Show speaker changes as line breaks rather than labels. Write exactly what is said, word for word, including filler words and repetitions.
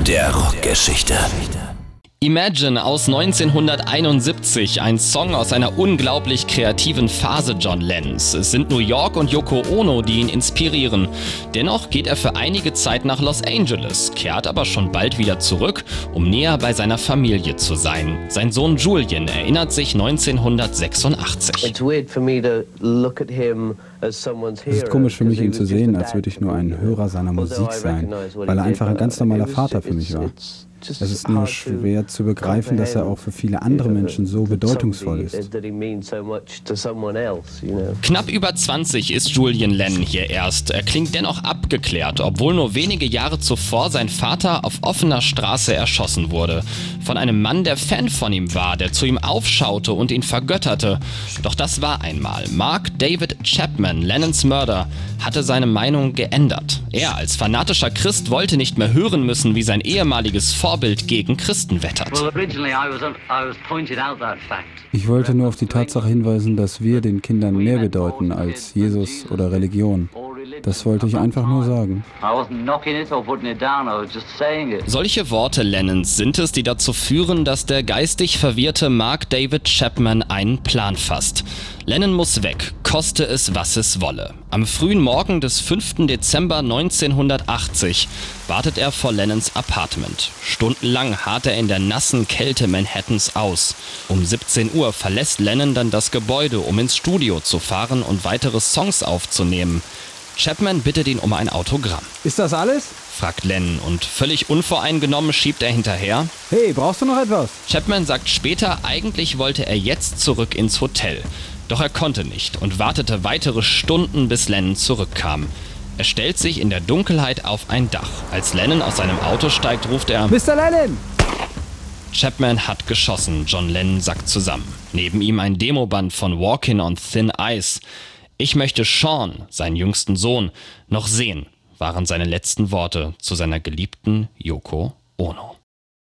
der Rockgeschichte.
Imagine aus neunzehnhunderteinundsiebzig, ein Song aus einer unglaublich kreativen Phase John Lennons. Es sind New York und Yoko Ono, die ihn inspirieren. Dennoch geht er für einige Zeit nach Los Angeles, kehrt aber schon bald wieder zurück, um näher bei seiner Familie zu sein. Sein Sohn Julian erinnert sich neunzehnhundertsechsundachtzig.
Es ist komisch für mich, ihn zu sehen, als würde ich nur ein Hörer seiner Musik sein, weil er einfach ein ganz normaler Vater für mich war. Es ist nur schwer zu begreifen, dass er auch für viele andere Menschen so bedeutungsvoll ist.
Knapp über zwanzig ist Julian Lennon hier erst. Er klingt dennoch abgeklärt, obwohl nur wenige Jahre zuvor sein Vater auf offener Straße erschossen wurde. Von einem Mann, der Fan von ihm war, der zu ihm aufschaute und ihn vergötterte. Doch das war einmal. Mark David Chapman, Lennons Mörder, hatte seine Meinung geändert. Er als fanatischer Christ wollte nicht mehr hören müssen, wie sein ehemaliges Vorbild gegen Christen wettert.
Ich wollte nur auf die Tatsache hinweisen, dass wir den Kindern mehr bedeuten als Jesus oder Religion. Das wollte ich einfach nur sagen.
Solche Worte Lennons sind es, die dazu führen, dass der geistig verwirrte Mark David Chapman einen Plan fasst. Lennon muss weg, koste es, was es wolle. Am frühen Morgen des fünften Dezember neunzehnhundertachtzig wartet er vor Lennons Apartment. Stundenlang harrt er in der nassen Kälte Manhattans aus. Um siebzehn Uhr verlässt Lennon dann das Gebäude, um ins Studio zu fahren und weitere Songs aufzunehmen. Chapman bittet ihn um ein Autogramm.
Ist das alles?
Fragt Lennon und völlig unvoreingenommen schiebt er hinterher.
Hey, brauchst du noch etwas?
Chapman sagt später, eigentlich wollte er jetzt zurück ins Hotel. Doch er konnte nicht und wartete weitere Stunden, bis Lennon zurückkam. Er stellt sich in der Dunkelheit auf ein Dach. Als Lennon aus seinem Auto steigt, ruft er:
Mister Lennon!
Chapman hat geschossen. John Lennon sackt zusammen. Neben ihm ein Demoband von Walking on Thin Ice. Ich möchte Sean, seinen jüngsten Sohn, noch sehen, waren seine letzten Worte zu seiner geliebten Yoko Ono.